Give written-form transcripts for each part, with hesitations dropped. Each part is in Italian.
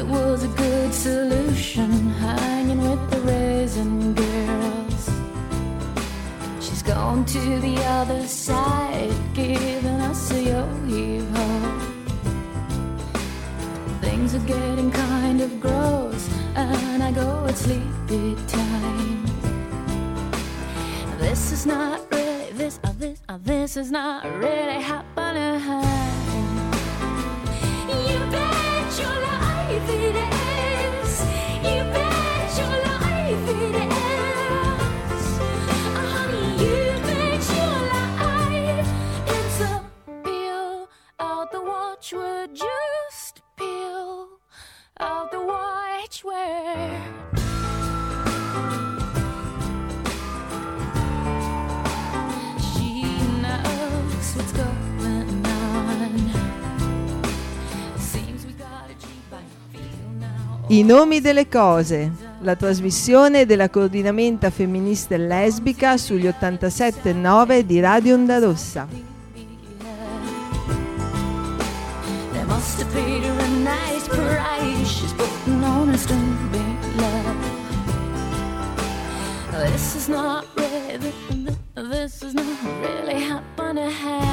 it was a good solution, hanging with the raisin girls. She's gone to the other side, giving us a yo-heave-ho. Things are getting kind of gross, and I go at sleepy time. This is not really, this is not really happening. You bet your life it is. You bet your life it is. Honey, you bet your life it's a peel out the watchword. Just peel out the watchword. She knows what's going on. Seems we got a Jeep, I feel now. I nomi delle cose, la trasmissione della coordinamenta femminista e lesbica sugli 87.9 di Radio Onda Rossa. They must have paid her a nice price. She's putting on a stupid love. This is not really, this is not really happening.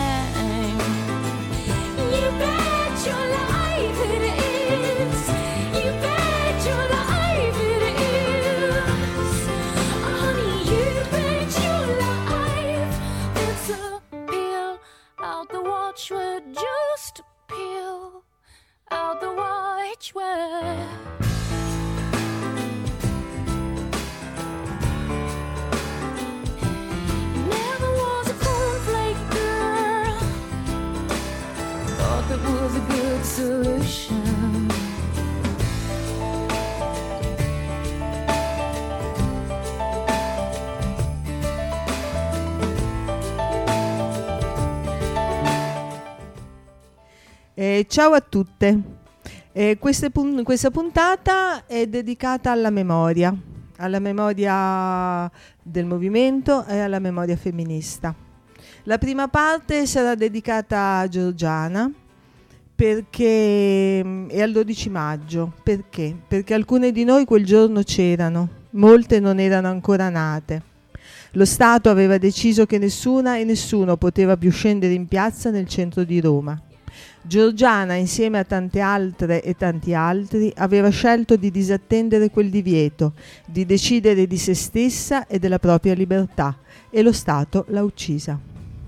You bet your life it is. You bet your life it is. Honey, you bet your life it's a peel out the watchword. Just peel out the watchword. Never was a cornflake girl. Thought that was a good solution. Ciao a tutte. Questa puntata è dedicata alla memoria del movimento e alla memoria femminista. La prima parte sarà dedicata a Giorgiana e al 12 maggio. Perché? Perché alcune di noi quel giorno c'erano, molte non erano ancora nate. Lo Stato aveva deciso che nessuna e nessuno poteva più scendere in piazza nel centro di Roma. Giorgiana, insieme a tante altre e tanti altri, aveva scelto di disattendere quel divieto, di decidere di se stessa e della propria libertà, e lo Stato l'ha uccisa.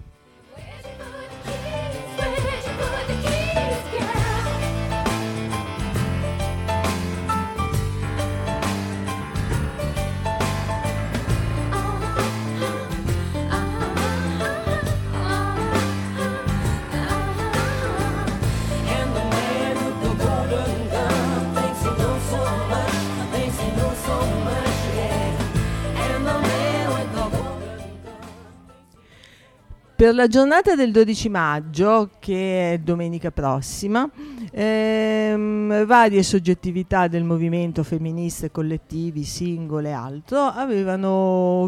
Per la giornata del 12 maggio, che è domenica prossima, varie soggettività del movimento femminista, collettivi, singole e altro, avevano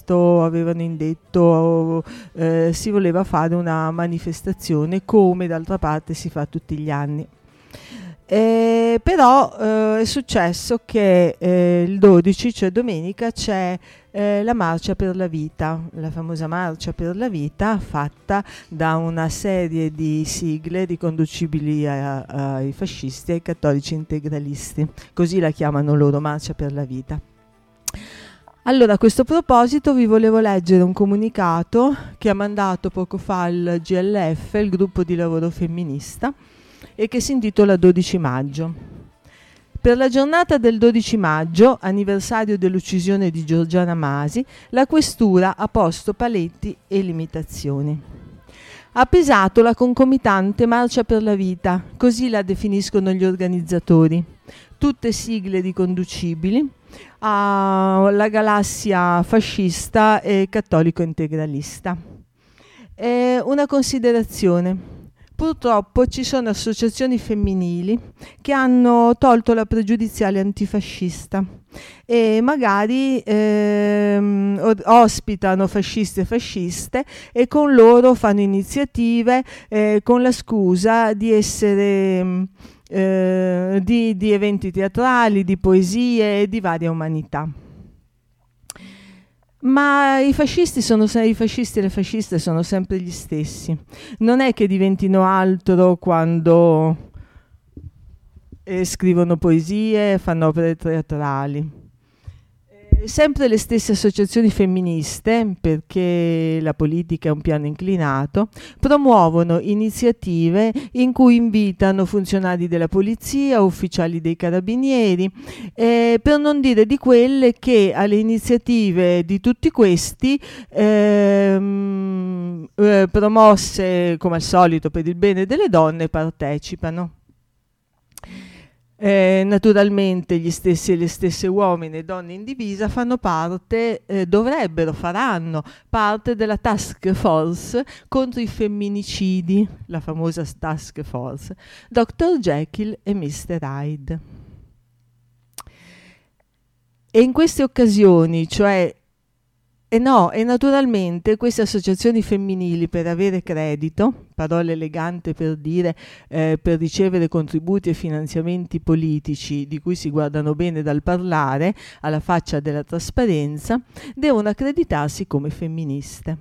indetto, si voleva fare una manifestazione come d'altra parte si fa tutti gli anni. Però è successo che il 12, cioè domenica, c'è la Marcia per la Vita, la famosa Marcia per la Vita fatta da una serie di sigle riconducibili ai fascisti e ai cattolici integralisti, così la chiamano loro, Marcia per la Vita. Allora, a questo proposito vi volevo leggere un comunicato che ha mandato poco fa il GLF, il gruppo di lavoro femminista, e che si intitola 12 maggio. Per la giornata del 12 maggio, anniversario dell'uccisione di Giorgiana Masi, la Questura ha posto paletti e limitazioni. Ha pesato la concomitante Marcia per la Vita, così la definiscono gli organizzatori, tutte sigle riconducibili alla galassia fascista e cattolico integralista. Una considerazione. Purtroppo ci sono associazioni femminili che hanno tolto la pregiudiziale antifascista e magari ospitano fascisti e fasciste e con loro fanno iniziative con la scusa di essere di eventi teatrali, di poesie, di varia umanità. Ma i fascisti e le fasciste sono sempre gli stessi. Non è che diventino altro quando scrivono poesie, fanno opere teatrali. Sempre le stesse associazioni femministe, perché la politica è un piano inclinato, promuovono iniziative in cui invitano funzionari della polizia, ufficiali dei carabinieri, per non dire di quelle che alle iniziative di tutti questi, promosse come al solito per il bene delle donne, partecipano. Naturalmente gli stessi e le stesse uomini e donne in divisa faranno parte della task force contro i femminicidi, la famosa task force, Dr. Jekyll e Mr. Hyde. E in queste occasioni, e naturalmente queste associazioni femminili, per avere credito, parola elegante per dire per ricevere contributi e finanziamenti politici di cui si guardano bene dal parlare, alla faccia della trasparenza, devono accreditarsi come femministe.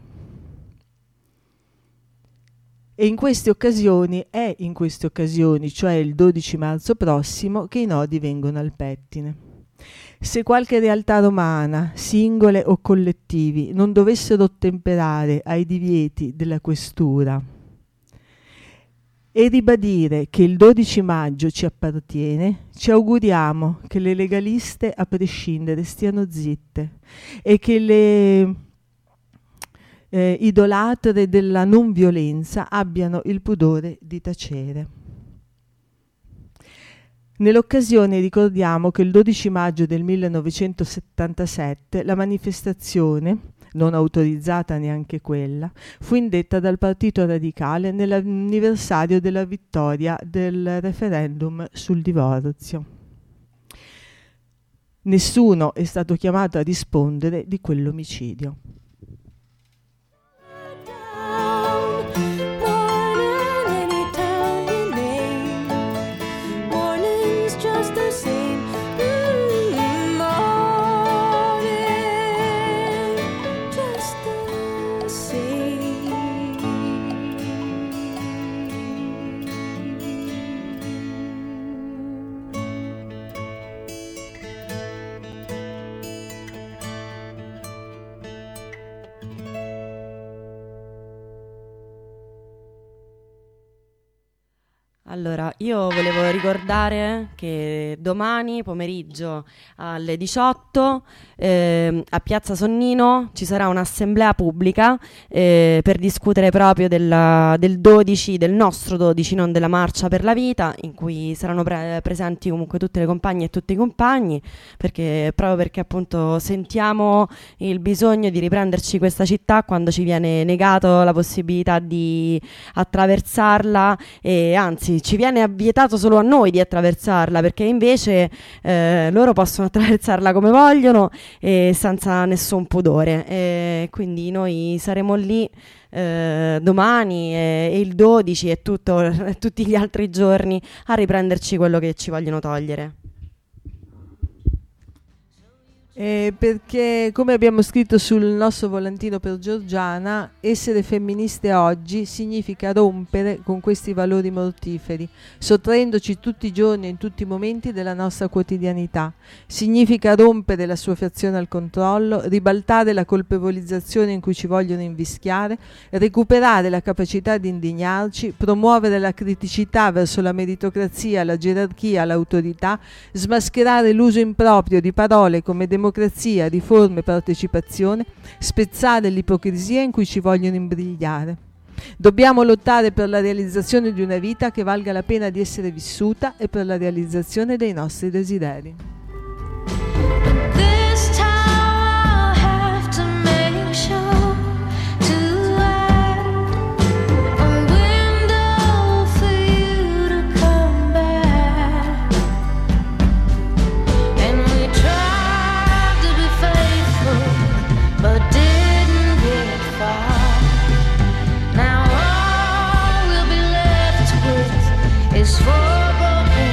E in queste occasioni, cioè il 12 marzo prossimo, che i nodi vengono al pettine. Se qualche realtà romana, singole o collettivi, non dovessero ottemperare ai divieti della questura e ribadire che il 12 maggio ci appartiene, ci auguriamo che le legaliste a prescindere stiano zitte e che le idolatre della non violenza abbiano il pudore di tacere. Nell'occasione ricordiamo che il 12 maggio del 1977 la manifestazione, non autorizzata neanche quella, fu indetta dal Partito Radicale nell'anniversario della vittoria del referendum sul divorzio. Nessuno è stato chiamato a rispondere di quell'omicidio. Allora, io volevo ricordare che domani pomeriggio alle 18 a Piazza Sonnino ci sarà un'assemblea pubblica per discutere proprio del 12, del nostro 12, non della Marcia per la Vita, in cui saranno presenti comunque tutte le compagne e tutti i compagni, proprio perché appunto sentiamo il bisogno di riprenderci questa città quando ci viene negato la possibilità di attraversarla, e anzi ci viene vietato solo a noi di attraversarla, perché invece loro possono attraversarla come vogliono e senza nessun pudore, quindi noi saremo lì domani e il 12 e tutti gli altri giorni a riprenderci quello che ci vogliono togliere. Perché, come abbiamo scritto sul nostro volantino per Giorgiana, essere femministe oggi significa rompere con questi valori mortiferi, sottraendoci tutti i giorni e in tutti i momenti della nostra quotidianità. Significa rompere l'assuefazione al controllo, ribaltare la colpevolizzazione in cui ci vogliono invischiare, recuperare la capacità di indignarci, promuovere la criticità verso la meritocrazia, la gerarchia, l'autorità, smascherare l'uso improprio di parole come democrazia, riforme, partecipazione, spezzare l'ipocrisia in cui ci vogliono imbrigliare. Dobbiamo lottare per la realizzazione di una vita che valga la pena di essere vissuta e per la realizzazione dei nostri desideri. It's for broken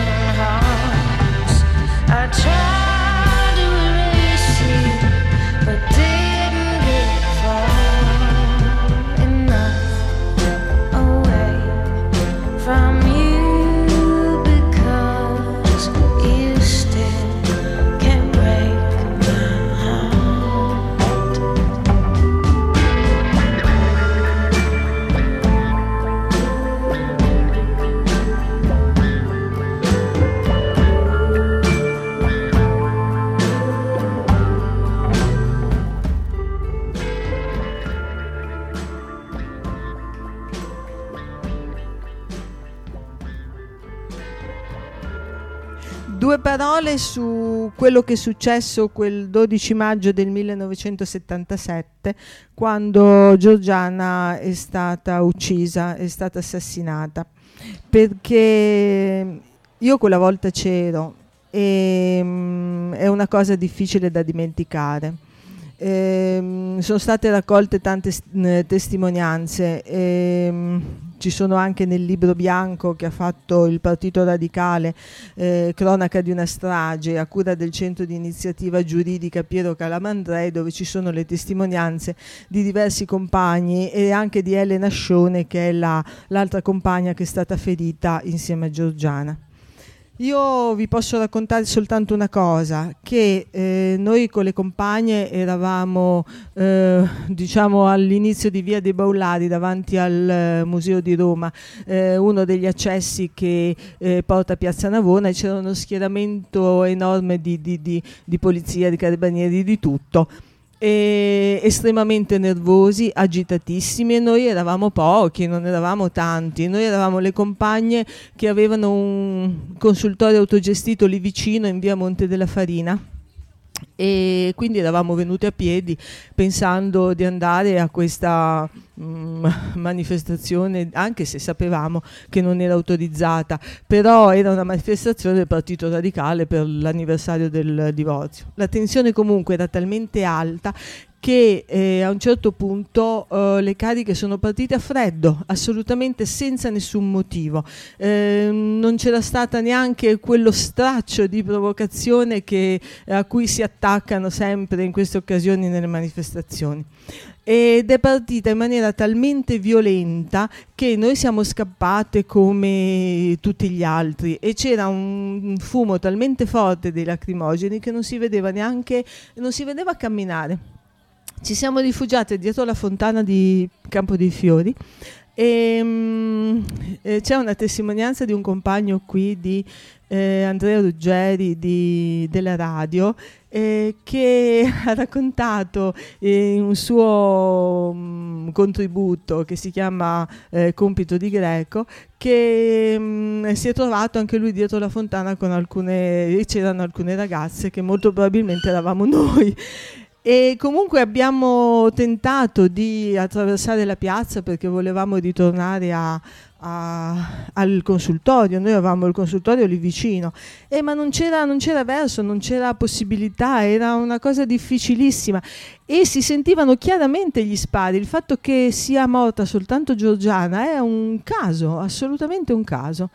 Due parole su quello che è successo quel 12 maggio del 1977, quando Giorgiana è stata uccisa, è stata assassinata, perché io quella volta c'ero e è una cosa difficile da dimenticare. Sono state raccolte tante testimonianze, ci sono anche nel libro bianco che ha fatto il Partito Radicale, cronaca di una strage, a cura del centro di iniziativa giuridica Piero Calamandrei, dove ci sono le testimonianze di diversi compagni e anche di Elena Scione, che è l'altra compagna che è stata ferita insieme a Giorgiana. Io vi posso raccontare soltanto una cosa, che noi con le compagne eravamo diciamo all'inizio di Via dei Baulari, davanti al Museo di Roma, uno degli accessi che porta a Piazza Navona, e c'era uno schieramento enorme di polizia, di carabinieri, di tutto. Estremamente nervosi, agitatissimi, e noi eravamo pochi, non eravamo tanti, noi eravamo le compagne che avevano un consultorio autogestito lì vicino in via Monte della Farina, e quindi eravamo venuti a piedi pensando di andare a questa manifestazione, anche se sapevamo che non era autorizzata, però era una manifestazione del Partito Radicale per l'anniversario del divorzio. La tensione comunque era talmente alta che a un certo punto le cariche sono partite a freddo, assolutamente senza nessun motivo. Non c'era stata neanche quello straccio di provocazione a cui si attaccano sempre in queste occasioni nelle manifestazioni. Ed è partita in maniera talmente violenta che noi siamo scappate come tutti gli altri, e c'era un fumo talmente forte dei lacrimogeni che non si vedeva camminare. Ci siamo rifugiate dietro la fontana di Campo dei Fiori e c'è una testimonianza di un compagno qui di Andrea Ruggeri della radio, che ha raccontato in un suo contributo che si chiama Compito di Greco, che si è trovato anche lui dietro la fontana c'erano alcune ragazze che molto probabilmente eravamo noi. E comunque abbiamo tentato di attraversare la piazza perché volevamo ritornare al consultorio. Noi avevamo il consultorio lì vicino, ma non c'era verso, non c'era possibilità, era una cosa difficilissima, e si sentivano chiaramente gli spari. Il fatto che sia morta soltanto Giorgiana è un caso, assolutamente un caso.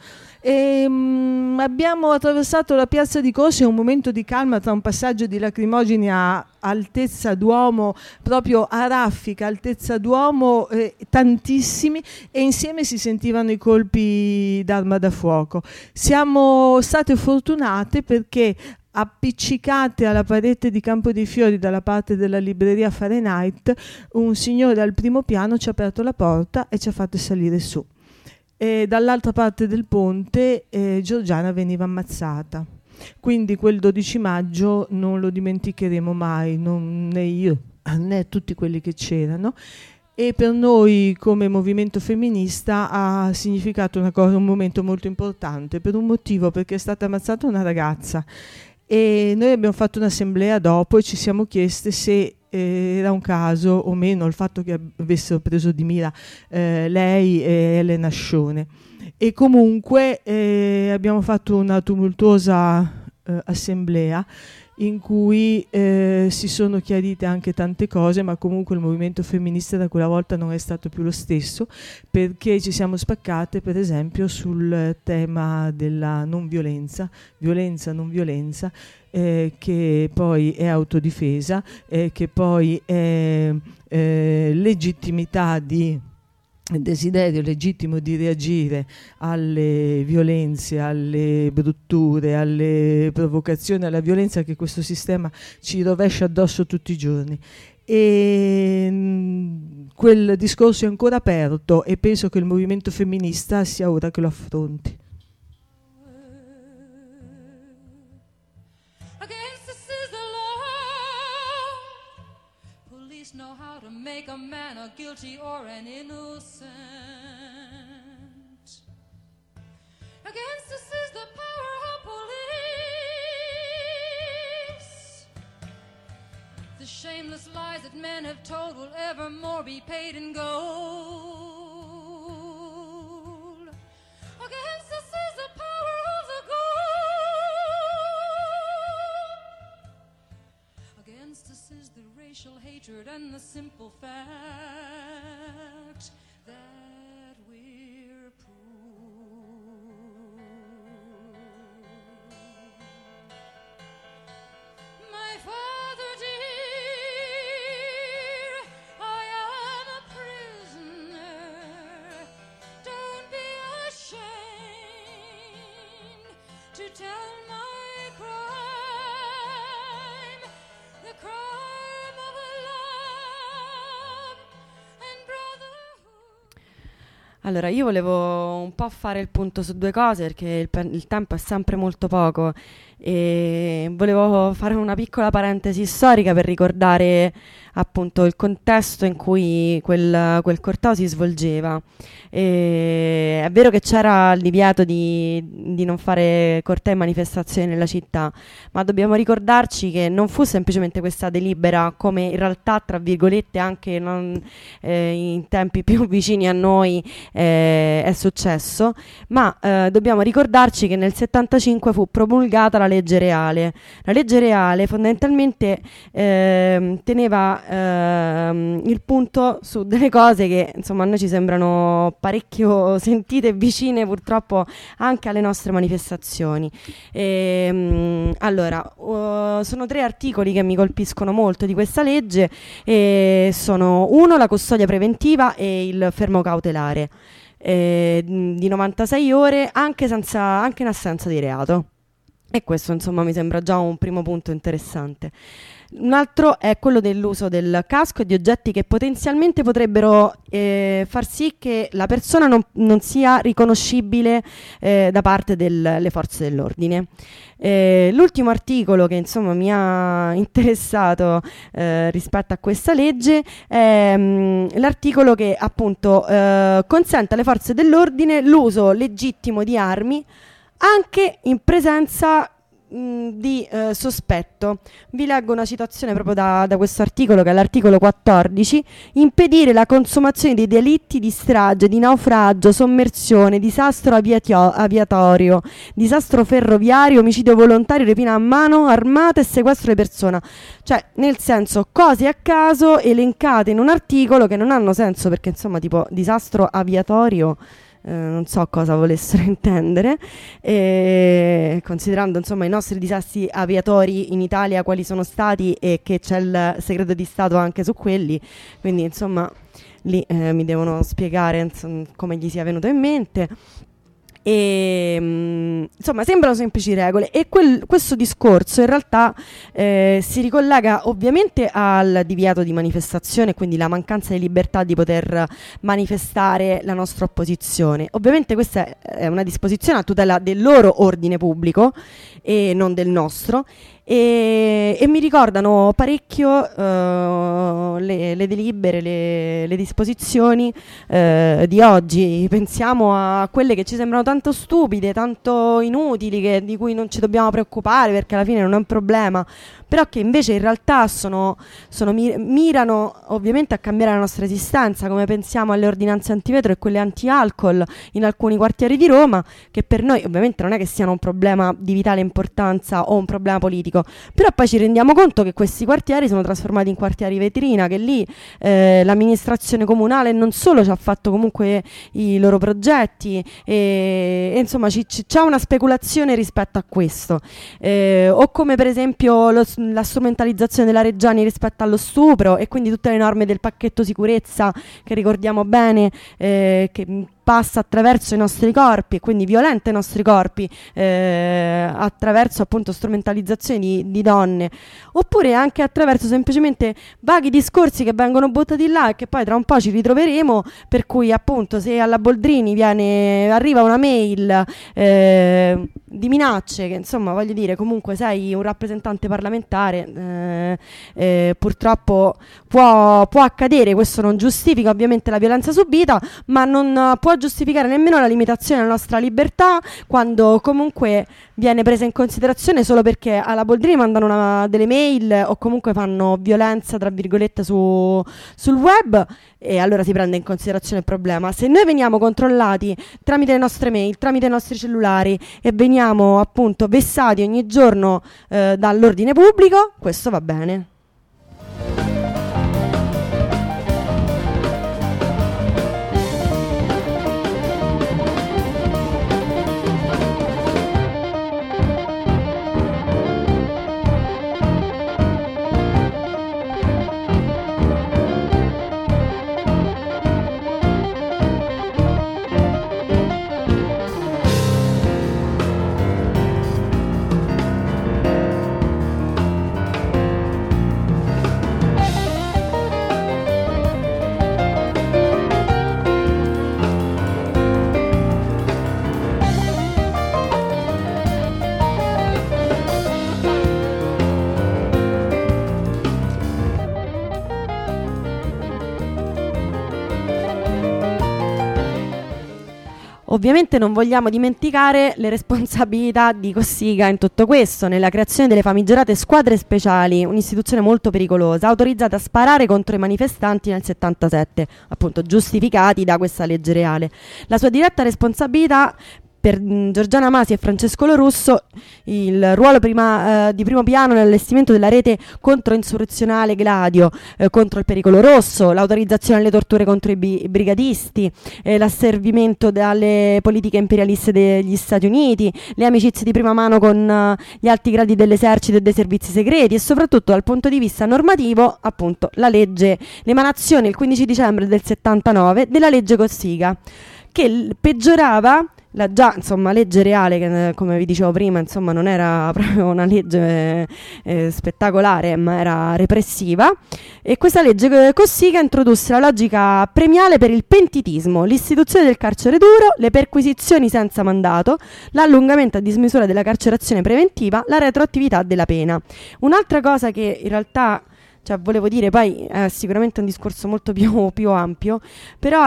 Abbiamo attraversato la piazza di Corso in un momento di calma, tra un passaggio di lacrimogeni a altezza d'uomo, proprio a raffica, altezza d'uomo, tantissimi, e insieme si sentivano i colpi d'arma da fuoco. Siamo state fortunate perché appiccicate alla parete di Campo dei Fiori dalla parte della libreria Fahrenheit, un signore al primo piano ci ha aperto la porta e ci ha fatto salire su. E dall'altra parte del ponte Giorgiana veniva ammazzata. Quindi quel 12 maggio non lo dimenticheremo mai, né io né tutti quelli che c'erano, e per noi come movimento femminista ha significato un momento molto importante, per un motivo: perché è stata ammazzata una ragazza, e noi abbiamo fatto un'assemblea dopo e ci siamo chieste se era un caso o meno il fatto che avessero preso di mira lei e Elena Scione. E comunque abbiamo fatto una tumultuosa assemblea in cui si sono chiarite anche tante cose, ma comunque il movimento femminista da quella volta non è stato più lo stesso, perché ci siamo spaccate per esempio sul tema della non violenza, non violenza, che poi è autodifesa, che poi è legittimità desiderio legittimo di reagire alle violenze, alle brutture, alle provocazioni, alla violenza che questo sistema ci rovescia addosso tutti i giorni. E quel discorso è ancora aperto e penso che il movimento femminista sia ora che lo affronti. Know how to make a man a guilty or an innocent. Against us is the power of police. shameless lies that men have told will evermore be paid in gold. Against us is the power of the gold. Against us is the racial hatred and the simple fact that we're poor. My father dear, I am a prisoner. Don't be ashamed to tell my crime, the crime of love and brotherhood. Allora, io volevo un po' fare il punto su due cose perché il tempo è sempre molto poco e volevo fare una piccola parentesi storica per ricordare appunto il contesto in cui quel corteo si svolgeva. È vero che c'era il divieto di non fare cortei e manifestazioni nella città, ma dobbiamo ricordarci che non fu semplicemente questa delibera, come in realtà tra virgolette anche in tempi più vicini a noi è successo, ma dobbiamo ricordarci che nel 75 fu promulgata la legge Reale. La legge Reale fondamentalmente teneva il punto su delle cose che insomma a noi ci sembrano parecchio sentite e vicine purtroppo anche alle nostre manifestazioni. Allora, sono 3 articoli che mi colpiscono molto di questa legge e sono uno, la custodia preventiva e il fermo cautelare di 96 ore anche in assenza di reato. E questo insomma mi sembra già un primo punto interessante. Un altro è quello dell'uso del casco e di oggetti che potenzialmente potrebbero far sì che la persona non sia riconoscibile da parte delle forze dell'ordine. L'ultimo articolo che insomma mi ha interessato rispetto a questa legge è l'articolo che appunto consente alle forze dell'ordine l'uso legittimo di armi anche in presenza di sospetto. Vi leggo una citazione proprio da questo articolo, che è l'articolo 14: impedire la consumazione di delitti di strage, di naufragio, sommersione, disastro aviatorio, disastro ferroviario, omicidio volontario, rapina a mano armata e sequestro di persona. Cioè, nel senso, cose a caso elencate in un articolo che non hanno senso, perché insomma tipo disastro aviatorio non so cosa volessero intendere, considerando insomma i nostri disastri aviatori in Italia quali sono stati e che c'è il segreto di Stato anche su quelli, quindi insomma lì mi devono spiegare insomma, come gli sia venuto in mente. E insomma sembrano semplici regole e questo discorso in realtà si ricollega ovviamente al divieto di manifestazione, quindi la mancanza di libertà di poter manifestare la nostra opposizione. Ovviamente questa è una disposizione a tutela del loro ordine pubblico e non del nostro, e mi ricordano parecchio le delibere, le disposizioni di oggi. Pensiamo a quelle che ci sembrano tanto stupide, tanto inutili, di cui non ci dobbiamo preoccupare perché alla fine non è un problema, però che invece in realtà mirano ovviamente a cambiare la nostra esistenza, come pensiamo alle ordinanze antivetro e quelle anti-alcol in alcuni quartieri di Roma, che per noi ovviamente non è che siano un problema di vitale importanza o un problema politico, però poi ci rendiamo conto che questi quartieri sono trasformati in quartieri vetrina, che lì l'amministrazione comunale non solo ci ha fatto comunque i loro progetti e insomma c'è una speculazione rispetto a questo, o come per esempio la strumentalizzazione della Reggiani rispetto allo stupro e quindi tutte le norme del pacchetto sicurezza che ricordiamo bene, che passa attraverso i nostri corpi e quindi violenta i nostri corpi attraverso appunto strumentalizzazioni di donne, oppure anche attraverso semplicemente vaghi discorsi che vengono buttati là e che poi tra un po' ci ritroveremo, per cui appunto se alla Boldrini arriva una mail di minacce, che insomma voglio dire comunque sei un rappresentante parlamentare, purtroppo può accadere, questo non giustifica ovviamente la violenza subita, ma non può giustificare nemmeno la limitazione della nostra libertà, quando comunque viene presa in considerazione solo perché alla Boldrini mandano delle mail o comunque fanno violenza tra virgolette sul web, e allora si prende in considerazione il problema. Se noi veniamo controllati tramite le nostre mail, tramite i nostri cellulari, e veniamo appunto vessati ogni giorno dall'ordine pubblico, questo va bene. Ovviamente non vogliamo dimenticare le responsabilità di Cossiga in tutto questo, nella creazione delle famigerate squadre speciali, un'istituzione molto pericolosa, autorizzata a sparare contro i manifestanti nel 77, appunto giustificati da questa legge reale. La sua diretta responsabilità per Giorgiana Masi e Francesco Lorusso, il ruolo di primo piano nell'allestimento della rete controinsurrezionale Gladio contro il pericolo rosso, l'autorizzazione alle torture contro i brigatisti, l'asservimento dalle politiche imperialiste degli Stati Uniti, le amicizie di prima mano con gli alti gradi dell'esercito e dei servizi segreti, e soprattutto dal punto di vista normativo, appunto, l'emanazione il 15 dicembre del 79 della legge Cossiga, che peggiorava la già legge reale, che come vi dicevo prima insomma non era proprio una legge spettacolare, ma era repressiva. E questa legge Cossiga introdusse la logica premiale per il pentitismo, l'istituzione del carcere duro, le perquisizioni senza mandato, l'allungamento a dismisura della carcerazione preventiva, la retroattività della pena. Un'altra cosa che in realtà volevo dire, poi è sicuramente un discorso molto più ampio, però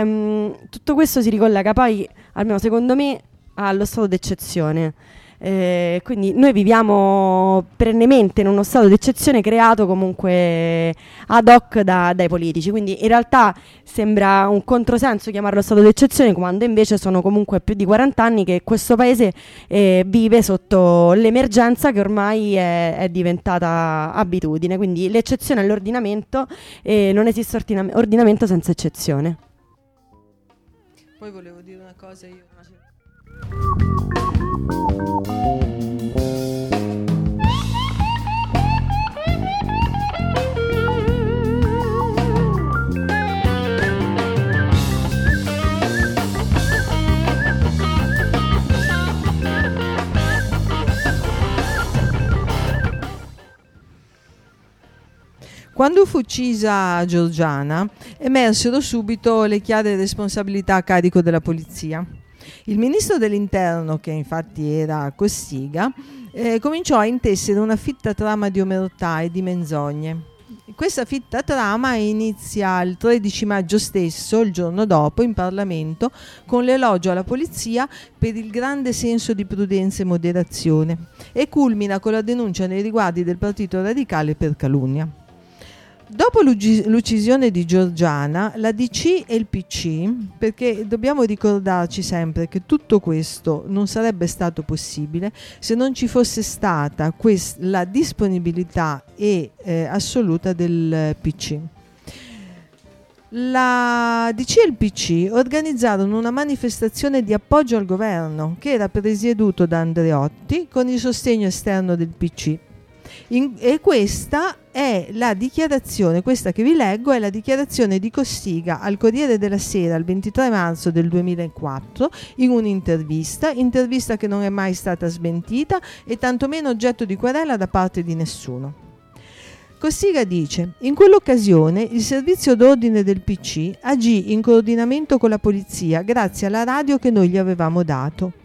tutto questo si ricollega poi, almeno secondo me, allo stato d'eccezione. Quindi noi viviamo perennemente in uno stato d'eccezione creato comunque ad hoc dai politici, quindi in realtà sembra un controsenso chiamarlo stato d'eccezione, quando invece sono comunque più di 40 anni che questo paese vive sotto l'emergenza, che ormai è diventata abitudine. Quindi l'eccezione è l'ordinamento, e non esiste ordinamento senza eccezione. Poi volevo dire una cosa io. Quando fu uccisa Giorgiana, emersero subito le chiare responsabilità a carico della polizia. Il ministro dell'Interno, che infatti era Cossiga, cominciò a intessere una fitta trama di omertà e di menzogne. Questa fitta trama inizia il 13 maggio stesso, il giorno dopo, in Parlamento, con l'elogio alla polizia per il grande senso di prudenza e moderazione, e culmina con la denuncia nei riguardi del Partito Radicale per calunnia. Dopo l'uccisione di Giorgiana, la DC e il PC, perché dobbiamo ricordarci sempre che tutto questo non sarebbe stato possibile se non ci fosse stata la disponibilità assoluta del PC. La DC e il PC organizzarono una manifestazione di appoggio al governo, che era presieduto da Andreotti, con il sostegno esterno del PC. E questa è la dichiarazione, questa che vi leggo è la dichiarazione di Cossiga al Corriere della Sera il 23 marzo del 2004 in un'intervista che non è mai stata smentita e tantomeno oggetto di querela da parte di nessuno. Cossiga dice: in quell'occasione il servizio d'ordine del PC agì in coordinamento con la polizia grazie alla radio che noi gli avevamo dato.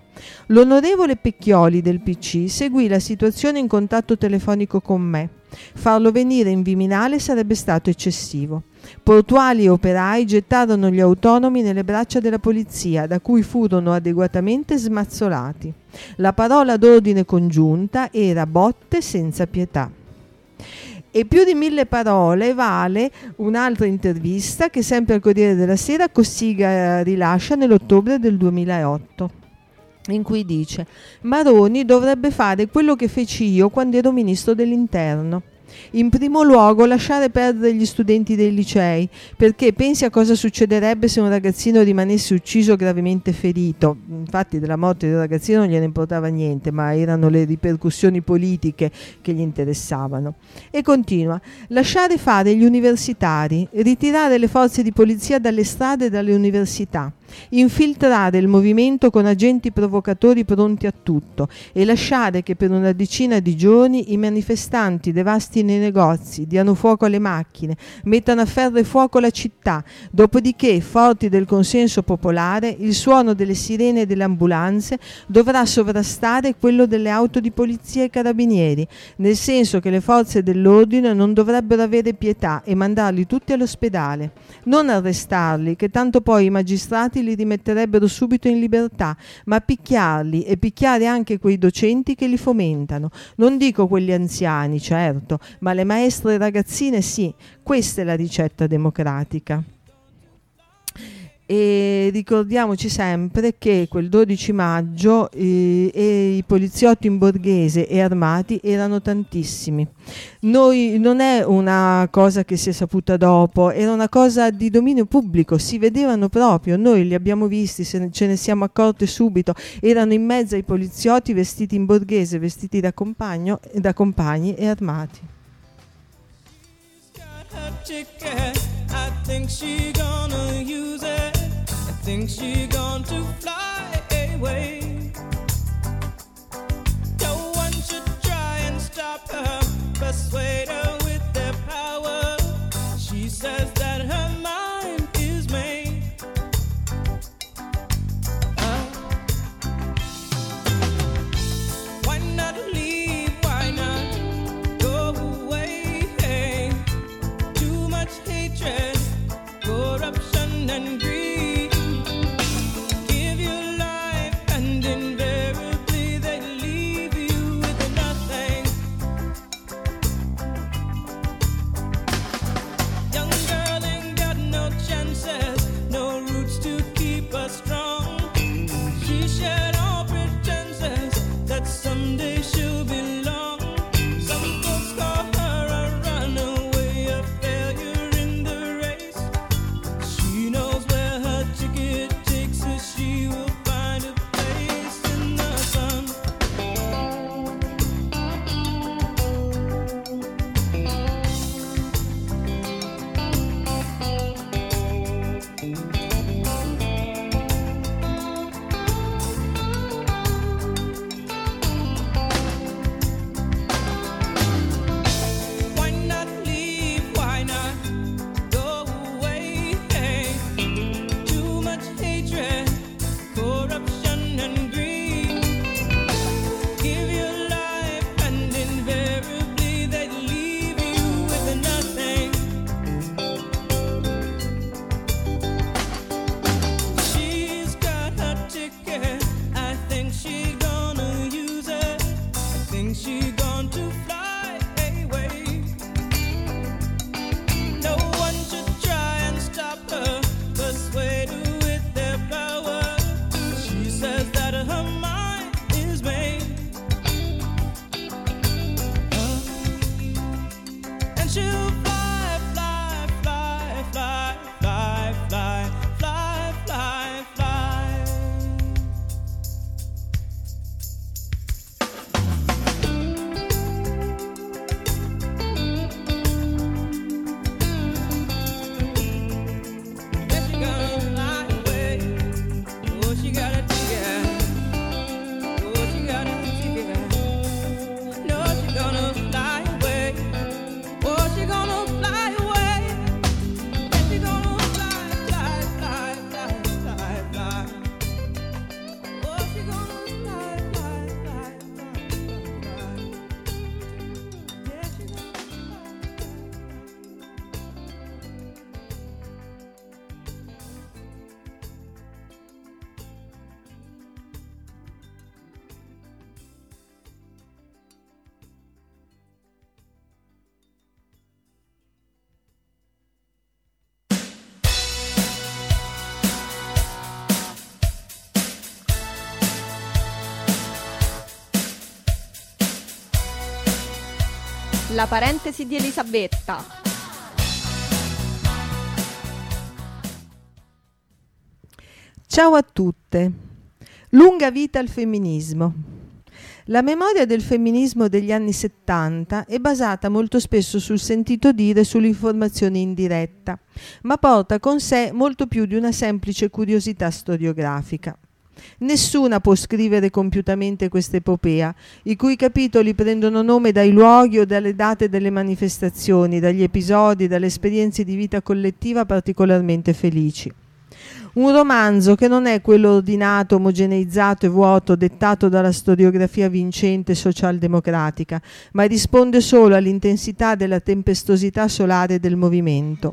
L'onorevole Pecchioli del PC seguì la situazione in contatto telefonico con me. Farlo venire in Viminale sarebbe stato eccessivo. Portuali e operai gettarono gli autonomi nelle braccia della polizia, da cui furono adeguatamente smazzolati. La parola d'ordine congiunta era botte senza pietà. E più di 1000 parole vale un'altra intervista che sempre al Corriere della Sera Cossiga rilascia nell'ottobre del 2008, in cui dice: Maroni dovrebbe fare quello che feci io quando ero ministro dell'interno. In primo luogo lasciare perdere gli studenti dei licei, perché pensi a cosa succederebbe se un ragazzino rimanesse ucciso o gravemente ferito. Infatti della morte del ragazzino non gliene importava niente, ma erano le ripercussioni politiche che gli interessavano. E continua: lasciare fare gli universitari, ritirare le forze di polizia dalle strade e dalle università, infiltrare il movimento con agenti provocatori pronti a tutto e lasciare che per una decina di giorni i manifestanti devastino i negozi, diano fuoco alle macchine, mettano a ferro e fuoco la città, dopodiché, forti del consenso popolare, il suono delle sirene e delle ambulanze dovrà sovrastare quello delle auto di polizia e carabinieri, nel senso che le forze dell'ordine non dovrebbero avere pietà e mandarli tutti all'ospedale, non arrestarli, che tanto poi i magistrati li rimetterebbero subito in libertà, ma picchiarli e picchiare anche quei docenti che li fomentano. Non dico quelli anziani, certo, ma le maestre ragazzine sì. Questa è la ricetta democratica. E ricordiamoci sempre che quel 12 maggio i poliziotti in borghese e armati erano tantissimi. Non è una cosa che si è saputa dopo, era una cosa di dominio pubblico, si vedevano proprio, noi li abbiamo visti, ce ne siamo accorti subito, erano in mezzo ai poliziotti vestiti in borghese, vestiti da compagni e armati. Think she going to fly away. No one should try and stop her, persuade her with their power. She says that her mind is made. Why not leave? Why not go away? Hey, too much hatred, corruption and greed. La parentesi di Elisabetta. Ciao a tutte. Lunga vita al femminismo. La memoria del femminismo degli anni 70 è basata molto spesso sul sentito dire e sull'informazione indiretta, ma porta con sé molto più di una semplice curiosità storiografica. Nessuna può scrivere compiutamente questa epopea, i cui capitoli prendono nome dai luoghi o dalle date delle manifestazioni, dagli episodi, dalle esperienze di vita collettiva particolarmente felici. Un romanzo che non è quello ordinato, omogeneizzato e vuoto dettato dalla storiografia vincente socialdemocratica, ma risponde solo all'intensità della tempestosità solare del movimento.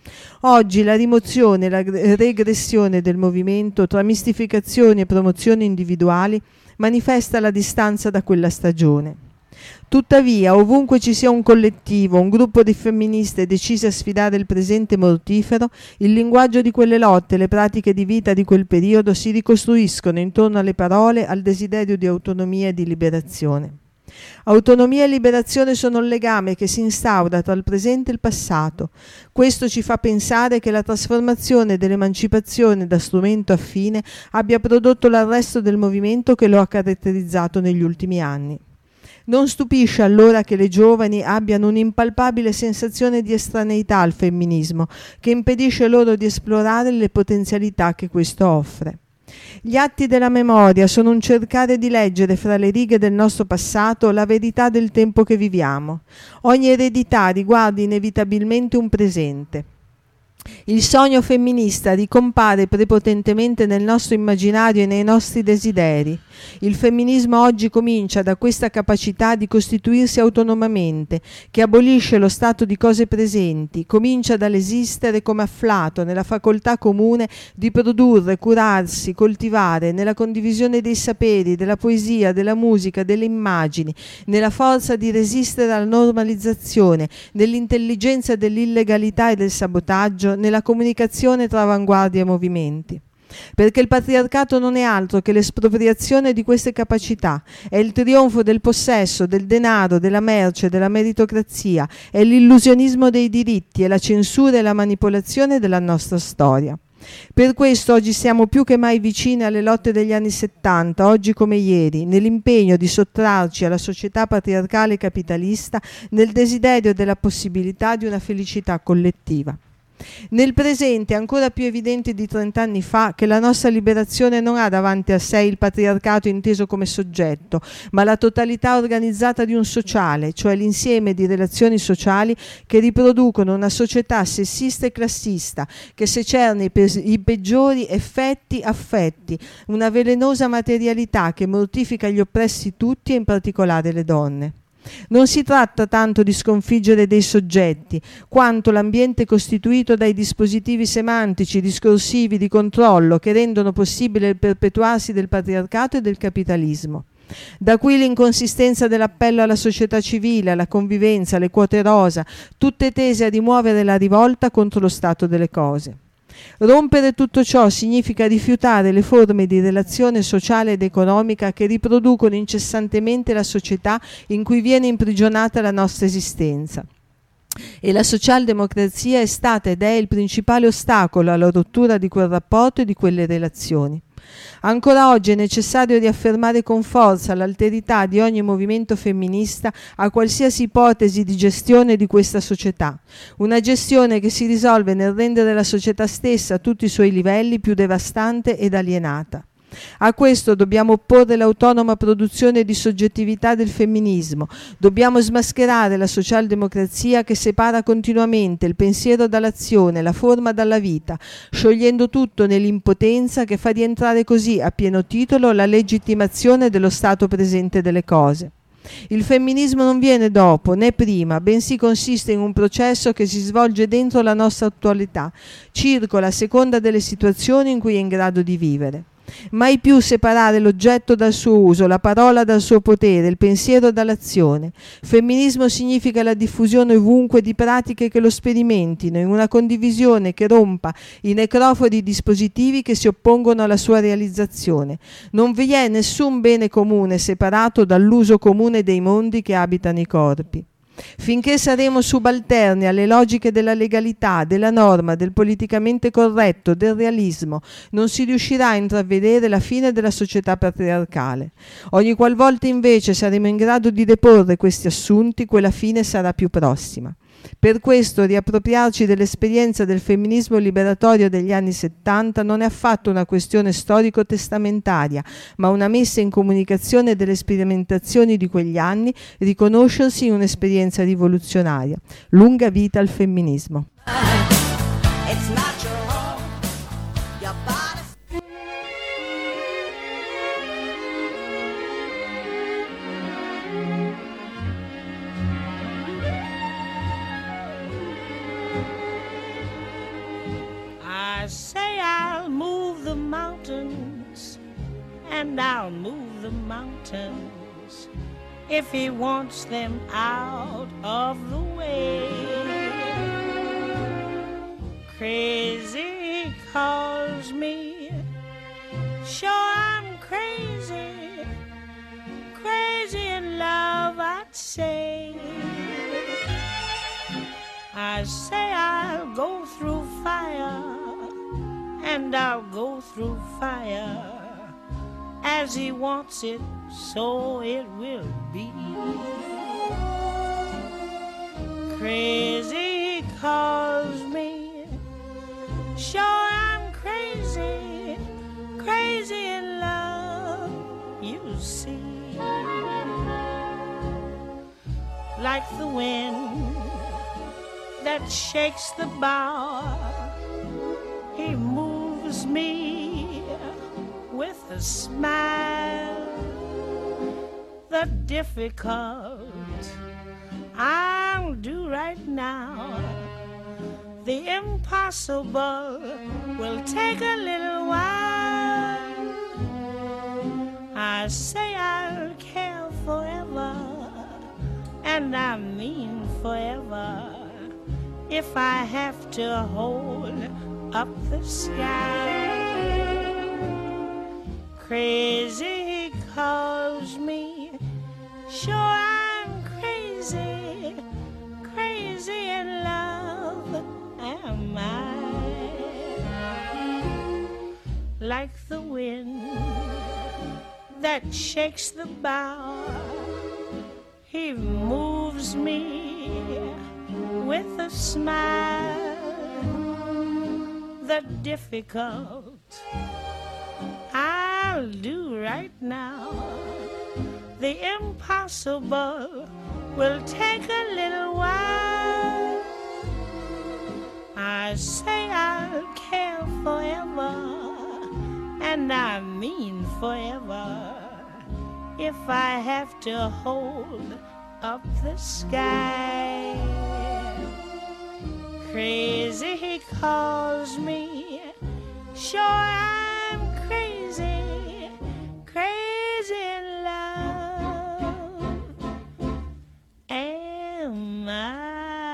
Oggi la rimozione e la regressione del movimento tra mistificazioni e promozioni individuali manifesta la distanza da quella stagione. Tuttavia, ovunque ci sia un collettivo, un gruppo di femministe decise a sfidare il presente mortifero, il linguaggio di quelle lotte e le pratiche di vita di quel periodo si ricostruiscono intorno alle parole, al desiderio di autonomia e di liberazione. Autonomia e liberazione sono un legame che si instaura tra il presente e il passato. Questo ci fa pensare che la trasformazione dell'emancipazione da strumento affine abbia prodotto l'arresto del movimento che lo ha caratterizzato negli ultimi anni. Non stupisce allora che le giovani abbiano un'impalpabile sensazione di estraneità al femminismo, che impedisce loro di esplorare le potenzialità che questo offre. Gli atti della memoria sono un cercare di leggere fra le righe del nostro passato la verità del tempo che viviamo. Ogni eredità riguarda inevitabilmente un presente. Il sogno femminista ricompare prepotentemente nel nostro immaginario e nei nostri desideri. Il femminismo oggi comincia da questa capacità di costituirsi autonomamente, che abolisce lo stato di cose presenti, comincia dall'esistere come afflato nella facoltà comune di produrre, curarsi, coltivare, nella condivisione dei saperi, della poesia, della musica, delle immagini, nella forza di resistere alla normalizzazione, nell'intelligenza dell'illegalità e del sabotaggio, nella comunicazione tra avanguardia e movimenti. Perché il patriarcato non è altro che l'espropriazione di queste capacità, è il trionfo del possesso, del denaro, della merce, della meritocrazia, è l'illusionismo dei diritti, è la censura e la manipolazione della nostra storia. Per questo oggi siamo più che mai vicini alle lotte degli anni 70, oggi come ieri, nell'impegno di sottrarci alla società patriarcale e capitalista, nel desiderio della possibilità di una felicità collettiva. Nel presente è ancora più evidente di 30 anni fa che la nostra liberazione non ha davanti a sé il patriarcato inteso come soggetto, ma la totalità organizzata di un sociale, cioè l'insieme di relazioni sociali che riproducono una società sessista e classista, che secerne i peggiori effetti affetti, una velenosa materialità che mortifica gli oppressi tutti e in particolare le donne. Non si tratta tanto di sconfiggere dei soggetti, quanto l'ambiente costituito dai dispositivi semantici, discorsivi, di controllo che rendono possibile il perpetuarsi del patriarcato e del capitalismo. Da qui l'inconsistenza dell'appello alla società civile, alla convivenza, alle quote rosa, tutte tese a rimuovere la rivolta contro lo stato delle cose. Rompere tutto ciò significa rifiutare le forme di relazione sociale ed economica che riproducono incessantemente la società in cui viene imprigionata la nostra esistenza. E la socialdemocrazia è stata ed è il principale ostacolo alla rottura di quel rapporto e di quelle relazioni. Ancora oggi è necessario riaffermare con forza l'alterità di ogni movimento femminista a qualsiasi ipotesi di gestione di questa società, una gestione che si risolve nel rendere la società stessa a tutti i suoi livelli più devastante ed alienata. A questo dobbiamo opporre l'autonoma produzione di soggettività del femminismo, dobbiamo smascherare la socialdemocrazia che separa continuamente il pensiero dall'azione, la forma dalla vita, sciogliendo tutto nell'impotenza che fa rientrare così a pieno titolo la legittimazione dello stato presente delle cose. Il femminismo non viene dopo né prima, bensì consiste in un processo che si svolge dentro la nostra attualità, circola a seconda delle situazioni in cui è in grado di vivere. Mai più separare l'oggetto dal suo uso, la parola dal suo potere, il pensiero dall'azione. Femminismo significa la diffusione ovunque di pratiche che lo sperimentino, in una condivisione che rompa i necrofori dispositivi che si oppongono alla sua realizzazione. Non vi è nessun bene comune separato dall'uso comune dei mondi che abitano i corpi. Finché saremo subalterni alle logiche della legalità, della norma, del politicamente corretto, del realismo, non si riuscirà a intravedere la fine della società patriarcale. Ogni qualvolta invece saremo in grado di deporre questi assunti, quella fine sarà più prossima. Per questo riappropriarci dell'esperienza del femminismo liberatorio degli anni 70 non è affatto una questione storico-testamentaria, ma una messa in comunicazione delle sperimentazioni di quegli anni, riconoscersi in un'esperienza rivoluzionaria. Lunga vita al femminismo. It's not your home, your body. I say I'll move the mountains, and I'll move the mountains if he wants them out of the way. Crazy he calls me, sure I'm crazy, crazy in love I'd say. I say I'll go through fire, and I'll go through fire. As he wants it, so it will be. Crazy he calls me, sure I'm crazy, crazy in love, you see. Like the wind that shakes the bough, he moves me with a smile. The difficult I'll do right now, the impossible will take a little while. I say I'll care forever, and I mean forever, if I have to hold up the sky. Crazy he calls me, sure I'm crazy, crazy in love am I. Like the wind that shakes the bough, he moves me with a smile. The difficult I'll do right now, the impossible will take a little while. I say I'll care forever, and I mean forever, if I have to hold up the sky. Crazy he calls me, sure I'm crazy, crazy in love am I.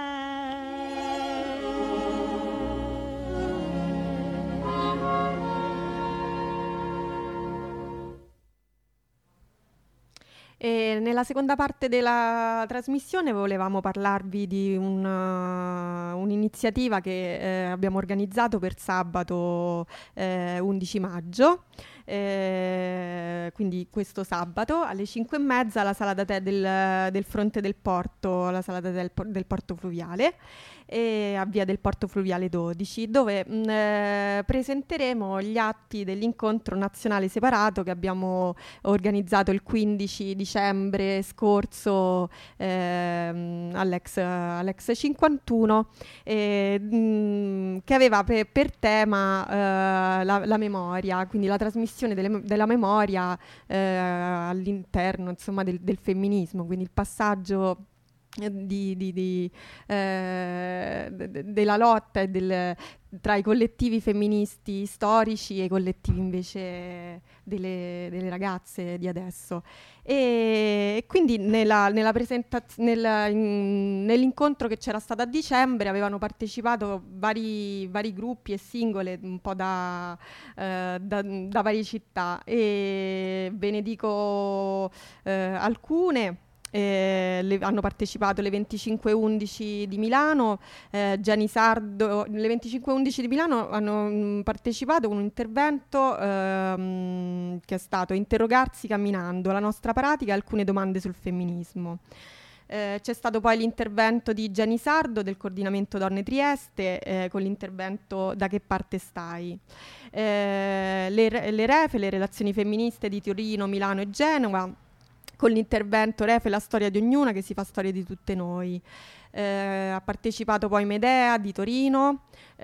E nella seconda parte della trasmissione volevamo parlarvi di un'iniziativa che abbiamo organizzato per sabato 11 maggio. Quindi questo sabato alle 5:30 alla sala da tè del fronte del porto, la sala da tè del porto fluviale, e a via del Porto Fluviale 12, dove presenteremo gli atti dell'incontro nazionale separato che abbiamo organizzato il 15 dicembre scorso all'ex 51, che aveva per tema la memoria, quindi la trasmissione della memoria all'interno, insomma, del femminismo, quindi il passaggio della lotta tra i collettivi femministi storici e i collettivi invece delle ragazze di adesso. E quindi nell'incontro che c'era stato a dicembre avevano partecipato vari gruppi e singole un po' da varie città, e ve ne dico alcune. hanno partecipato le 2511 di Milano, Gianni Sardo. Le 2511 di Milano hanno partecipato con un intervento che è stato Interrogarsi camminando, la nostra pratica e alcune domande sul femminismo. C'è stato poi l'intervento di Gianni Sardo del Coordinamento Donne Trieste con l'intervento Da che parte stai? Le REFE, le relazioni femministe di Torino, Milano e Genova, con l'intervento REFE la storia di ognuna che si fa storia di tutte noi. Ha partecipato poi Medea di Torino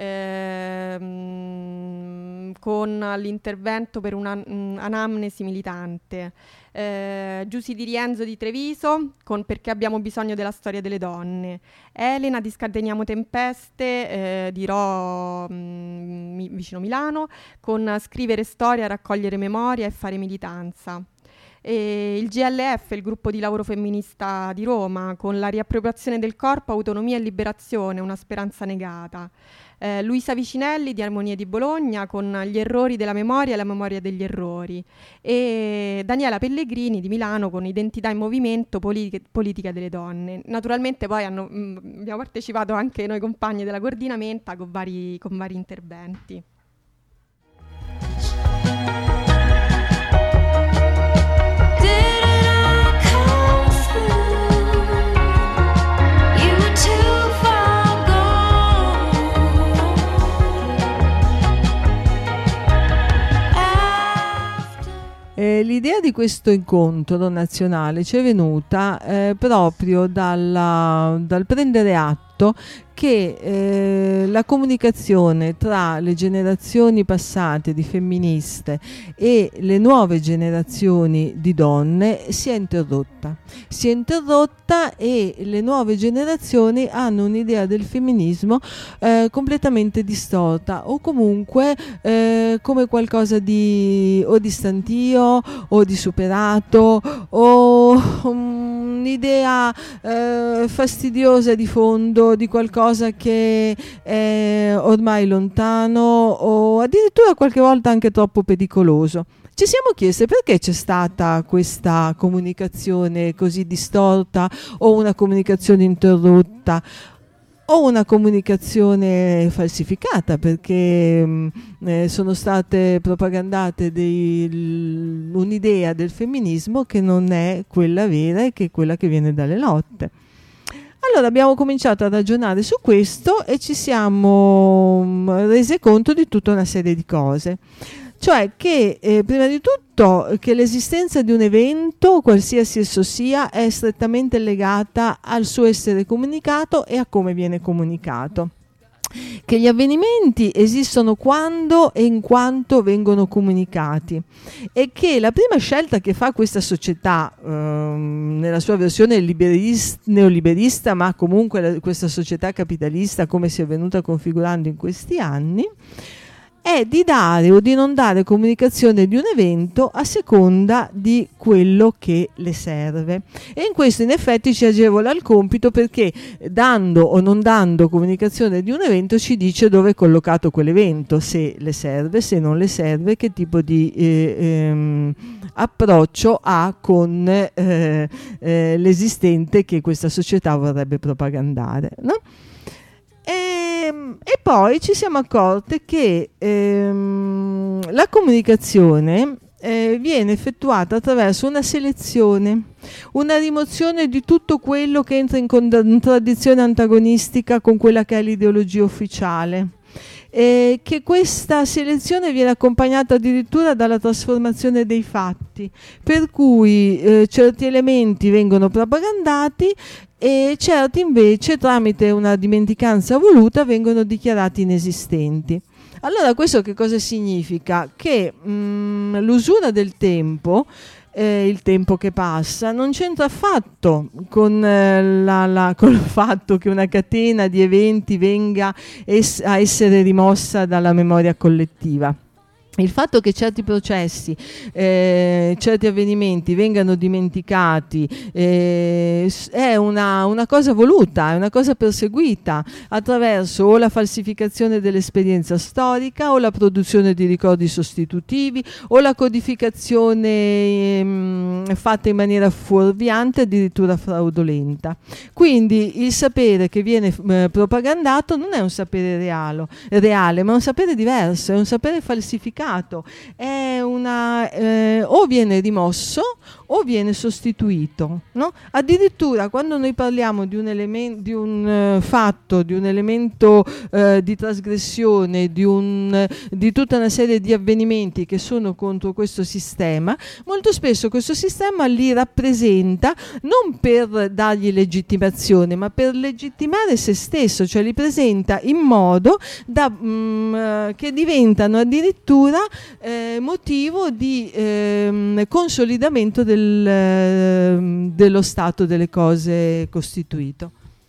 con l'intervento per un'anamnesi militante. Giusy Di Rienzo di Treviso con Perché abbiamo bisogno della storia delle donne. Elena di Scateniamo Tempeste di Ro vicino Milano con Scrivere storia, raccogliere memoria e fare militanza. E il GLF, il gruppo di lavoro femminista di Roma, con La riappropriazione del corpo, autonomia e liberazione, una speranza negata. Luisa Vicinelli di Armonie di Bologna con Gli errori della memoria e la memoria degli errori. E Daniela Pellegrini di Milano con Identità in movimento, politica delle donne. Naturalmente poi abbiamo partecipato anche noi compagni della Coordinamenta con vari interventi. L'idea di questo incontro nazionale ci è venuta proprio dal prendere atto che la comunicazione tra le generazioni passate di femministe e le nuove generazioni di donne si è interrotta. Si è interrotta e le nuove generazioni hanno un'idea del femminismo completamente distorta o comunque come qualcosa o di stantio o di superato o un'idea fastidiosa di fondo di qualcosa che è ormai lontano o addirittura qualche volta anche troppo pericoloso. Ci siamo chieste perché c'è stata questa comunicazione così distorta o una comunicazione interrotta o una comunicazione falsificata, perché sono state propagandate un'idea del femminismo che non è quella vera e che è quella che viene dalle lotte. Allora abbiamo cominciato a ragionare su questo e ci siamo rese conto di tutta una serie di cose. Cioè che prima di tutto che l'esistenza di un evento, qualsiasi esso sia, è strettamente legata al suo essere comunicato e a come viene comunicato. Che gli avvenimenti esistono quando e in quanto vengono comunicati e che la prima scelta che fa questa società nella sua versione neoliberista, ma comunque questa società capitalista come si è venuta configurando in questi anni, è di dare o di non dare comunicazione di un evento a seconda di quello che le serve. E in questo in effetti ci agevola il compito, perché dando o non dando comunicazione di un evento ci dice dove è collocato quell'evento, se le serve, se non le serve, che tipo di approccio ha con l'esistente che questa società vorrebbe propagandare, no? E poi ci siamo accorte che la comunicazione viene effettuata attraverso una selezione, una rimozione di tutto quello che entra in contraddizione antagonistica con quella che è l'ideologia ufficiale. Che questa selezione viene accompagnata addirittura dalla trasformazione dei fatti, per cui certi elementi vengono propagandati e certi invece, tramite una dimenticanza voluta, vengono dichiarati inesistenti. Allora questo che cosa significa? Che l'usura del tempo, il tempo che passa, non c'entra affatto con col fatto che una catena di eventi venga a essere rimossa dalla memoria collettiva. il fatto che certi processi, certi avvenimenti vengano dimenticati è una cosa voluta, è una cosa perseguita attraverso o la falsificazione dell'esperienza storica o la produzione di ricordi sostitutivi o la codificazione fatta in maniera fuorviante, addirittura fraudolenta. Quindi il sapere che viene propagandato non è un sapere reale, ma è un sapere diverso, è un sapere falsificato. È o viene rimosso o viene sostituito, no? Addirittura quando noi parliamo di un elemento, di un fatto, di un elemento di trasgressione, di tutta una serie di avvenimenti che sono contro questo sistema, molto spesso questo sistema li rappresenta non per dargli legittimazione, ma per legittimare se stesso, cioè li presenta in modo che diventano addirittura motivo di consolidamento dello stato delle cose costituito.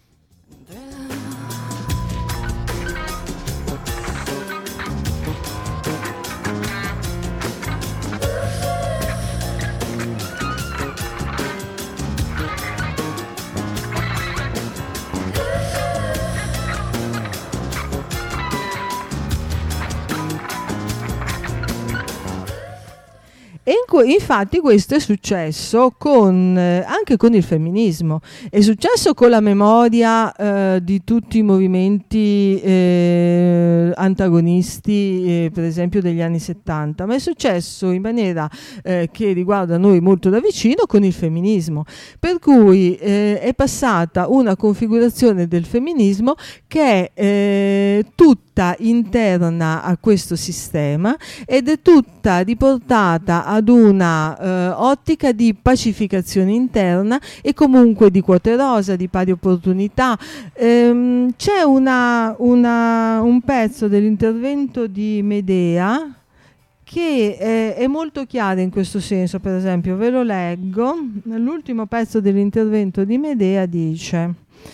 E infatti questo è successo anche con il femminismo, è successo con la memoria di tutti i movimenti antagonisti, per esempio degli anni 70, ma è successo in maniera che riguarda noi molto da vicino con il femminismo, per cui è passata una configurazione del femminismo che è tutta interna a questo sistema ed è tutta riportata ad una ottica di pacificazione interna e comunque di quote rosa, di pari opportunità. C'è un pezzo dell'intervento di Medea che è molto chiaro in questo senso. Per esempio, ve lo leggo, l'ultimo pezzo dell'intervento di Medea dice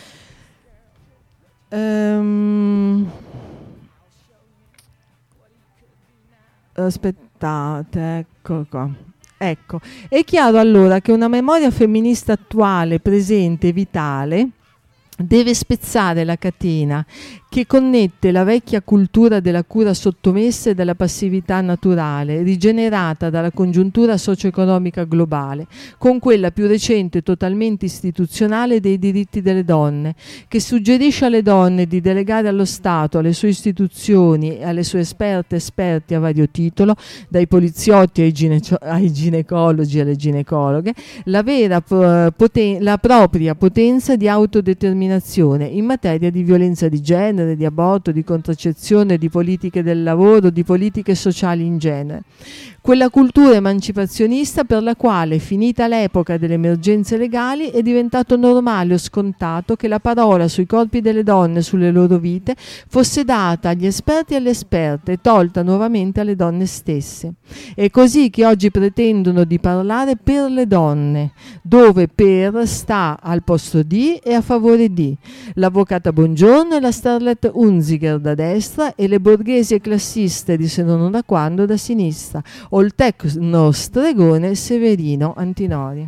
aspettate, ecco qua. Ecco, è chiaro allora che una memoria femminista attuale, presente e vitale deve spezzare la catena che connette la vecchia cultura della cura sottomessa e della passività naturale, rigenerata dalla congiuntura socio-economica globale, con quella più recente e totalmente istituzionale dei diritti delle donne, che suggerisce alle donne di delegare allo Stato, alle sue istituzioni e alle sue esperte e esperti a vario titolo, dai poliziotti ai ginecologi e alle ginecologhe, la propria potenza di autodeterminazione in materia di violenza di genere, di aborto, di contraccezione, di politiche del lavoro, di politiche sociali in genere. Quella cultura emancipazionista per la quale, finita l'epoca delle emergenze legali, è diventato normale o scontato che la parola sui corpi delle donne, sulle loro vite, fosse data agli esperti e alle esperte e tolta nuovamente alle donne stesse. È così che oggi pretendono di parlare per le donne, dove per sta al posto di e a favore di. L'avvocata Bongiorno e la starlet Unziger da destra e le borghesi e classiste di se non da quando da sinistra, o il tecno stregone Severino Antinori.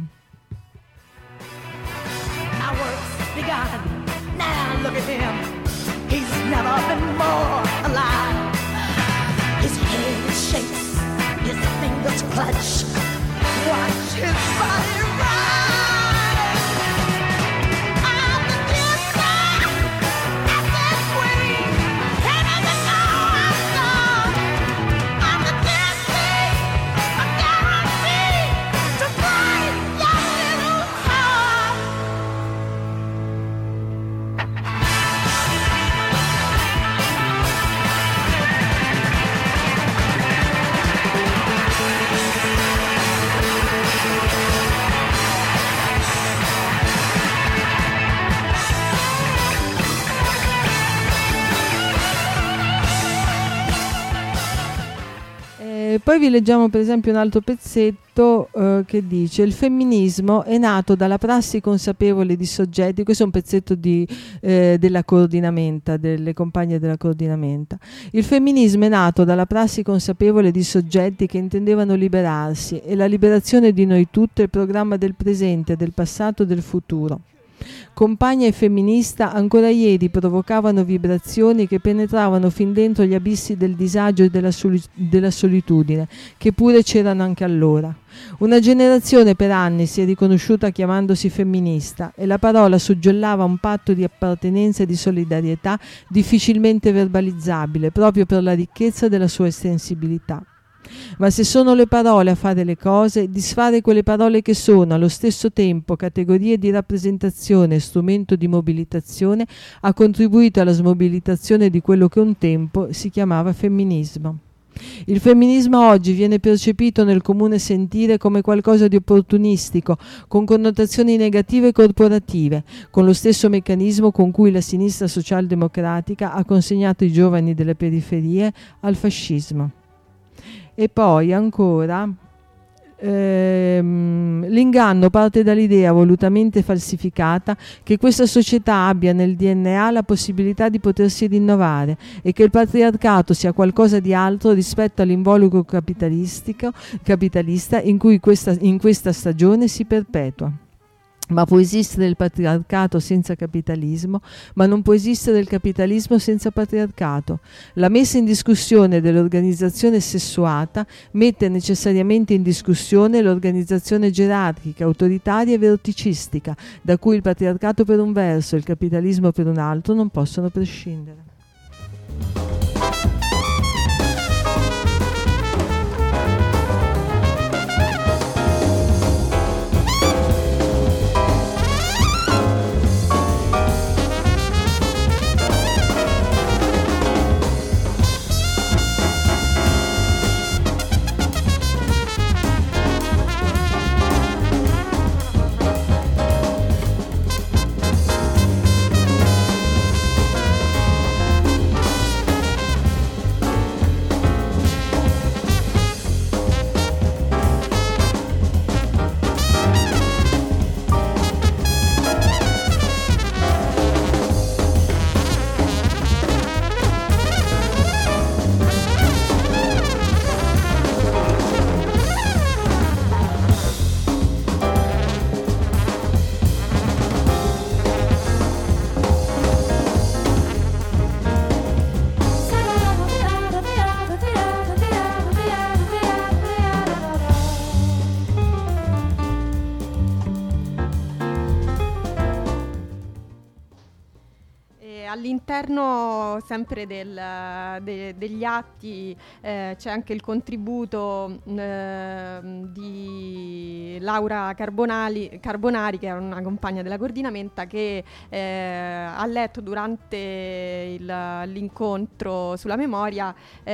Our work's begun. Now look at him. He's never been more alive. His head shakes, his fingers clutch. Watch his body rise. I'm the dancer, I'm the queen. Can't even know I'm gone. I'm the dancing, I'm guaranteed to break your little heart. Poi vi leggiamo per esempio un altro pezzetto che dice: il femminismo è nato dalla prassi consapevole di soggetti. Questo è un pezzetto della coordinamenta, delle compagne della coordinamenta. Il femminismo è nato dalla prassi consapevole di soggetti che intendevano liberarsi, e la liberazione di noi tutte è il programma del presente, del passato e del futuro. Compagna e femminista ancora ieri provocavano vibrazioni che penetravano fin dentro gli abissi del disagio e della solitudine, che pure c'erano anche allora. Una generazione per anni si è riconosciuta chiamandosi femminista, e la parola suggellava un patto di appartenenza e di solidarietà difficilmente verbalizzabile, proprio per la ricchezza della sua estensibilità. Ma se sono le parole a fare le cose, disfare quelle parole che sono allo stesso tempo categorie di rappresentazione e strumento di mobilitazione ha contribuito alla smobilitazione di quello che un tempo si chiamava femminismo. Il femminismo oggi viene percepito nel comune sentire come qualcosa di opportunistico, con connotazioni negative e corporative, con lo stesso meccanismo con cui la sinistra socialdemocratica ha consegnato i giovani delle periferie al fascismo. E poi ancora l'inganno parte dall'idea volutamente falsificata che questa società abbia nel DNA la possibilità di potersi rinnovare e che il patriarcato sia qualcosa di altro rispetto all'involucro capitalista in cui in questa stagione si perpetua. Ma può esistere il patriarcato senza capitalismo, ma non può esistere il capitalismo senza patriarcato. La messa in discussione dell'organizzazione sessuata mette necessariamente in discussione l'organizzazione gerarchica, autoritaria e verticistica, da cui il patriarcato per un verso e il capitalismo per un altro non possono prescindere. All'interno sempre degli atti c'è anche il contributo di Laura Carbonari, che è una compagna della coordinamenta, che ha letto durante l'incontro sulla memoria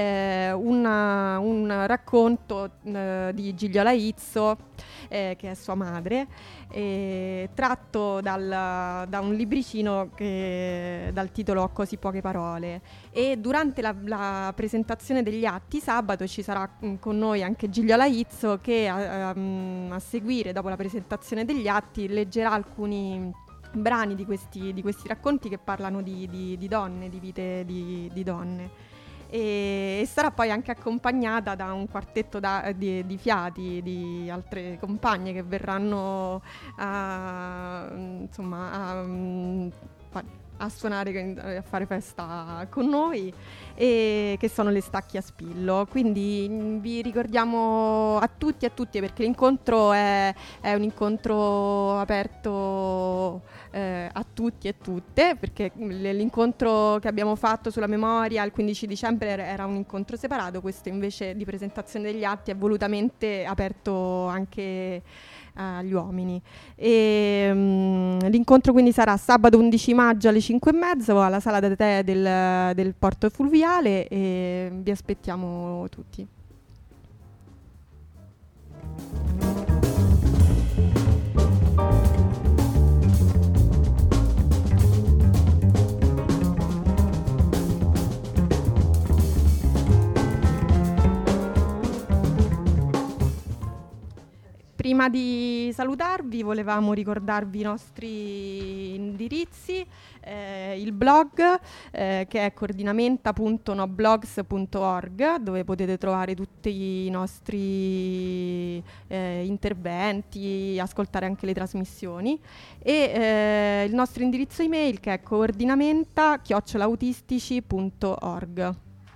un racconto di Gigliola Izzo, che è sua madre, tratto da un libricino dal titolo Ho così poche parole. E durante la presentazione degli atti sabato ci sarà con noi anche Gigliola Izzo, che a seguire, dopo la presentazione degli atti, leggerà alcuni brani di questi racconti che parlano di donne, di vite di donne. E sarà poi anche accompagnata da un quartetto di fiati, di altre compagne che verranno a suonare, a fare festa con noi, e che sono le Stacchi a Spillo. Quindi vi ricordiamo a tutti e perché l'incontro è un incontro aperto a tutti e tutte, perché l'incontro che abbiamo fatto sulla memoria il 15 dicembre era un incontro separato. Questo invece di presentazione degli atti è volutamente aperto anche agli uomini. L'incontro quindi sarà sabato 11 maggio alle 5:30 alla sala da tè del Porto Fluviale, e vi aspettiamo tutti. Prima di salutarvi volevamo ricordarvi i nostri indirizzi, il blog che è coordinamenta.noblogs.org, dove potete trovare tutti i nostri interventi, ascoltare anche le trasmissioni, e il nostro indirizzo email che è coordinamenta@autistici.org.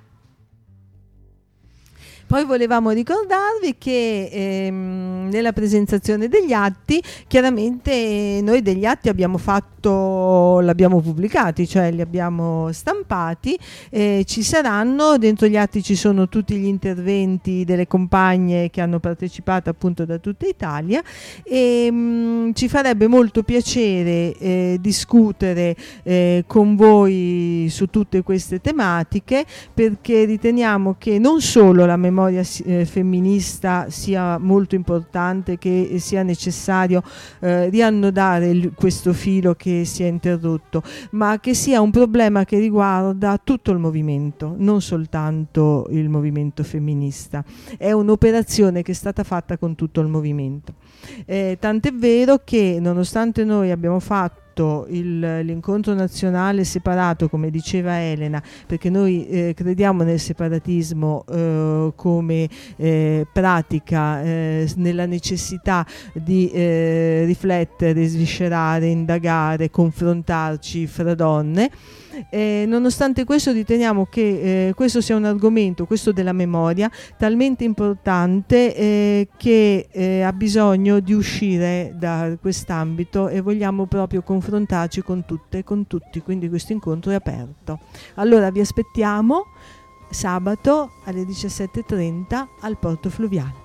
Poi volevamo ricordarvi che nella presentazione degli atti, chiaramente noi degli atti l'abbiamo pubblicati, cioè li abbiamo stampati, ci saranno, dentro gli atti ci sono tutti gli interventi delle compagne che hanno partecipato appunto da tutta Italia, e ci farebbe molto piacere discutere con voi su tutte queste tematiche, perché riteniamo che non solo la memoria femminista sia molto importante, che sia necessario riannodare questo filo che si è interrotto, ma che sia un problema che riguarda tutto il movimento, non soltanto il movimento femminista. È un'operazione che è stata fatta con tutto il movimento. Tant'è vero che, nonostante noi abbiamo fatto l'incontro nazionale separato, come diceva Elena, perché noi crediamo nel separatismo come pratica, nella necessità di riflettere, sviscerare, indagare, confrontarci fra donne. Nonostante questo riteniamo che questo sia un argomento, questo della memoria, talmente importante che ha bisogno di uscire da quest'ambito, e vogliamo proprio confrontarci con tutte e con tutti, quindi questo incontro è aperto. Allora vi aspettiamo sabato alle 17:30 al Porto Fluviale.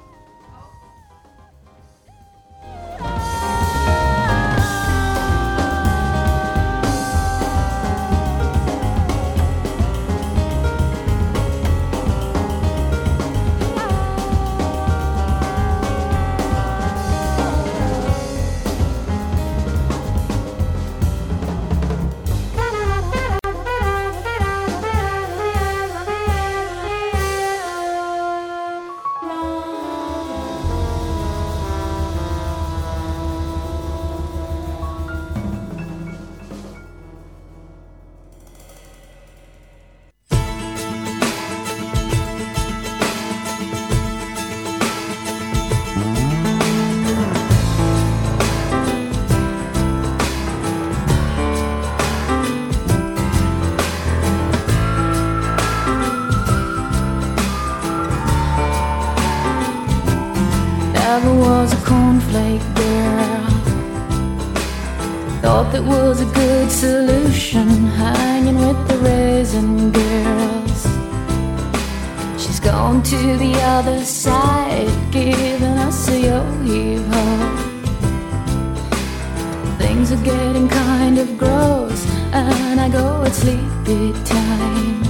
Never was a cornflake girl. Thought that was a good solution, hanging with the raisin girls. She's gone to the other side, giving us a yo-heave-ho. Things are getting kind of gross, and I go at sleepy time.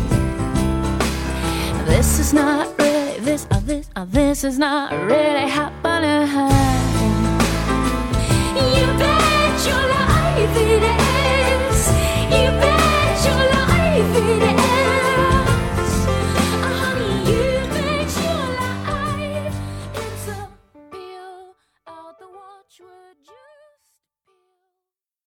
This is not really, this is not really happening. You bet your life it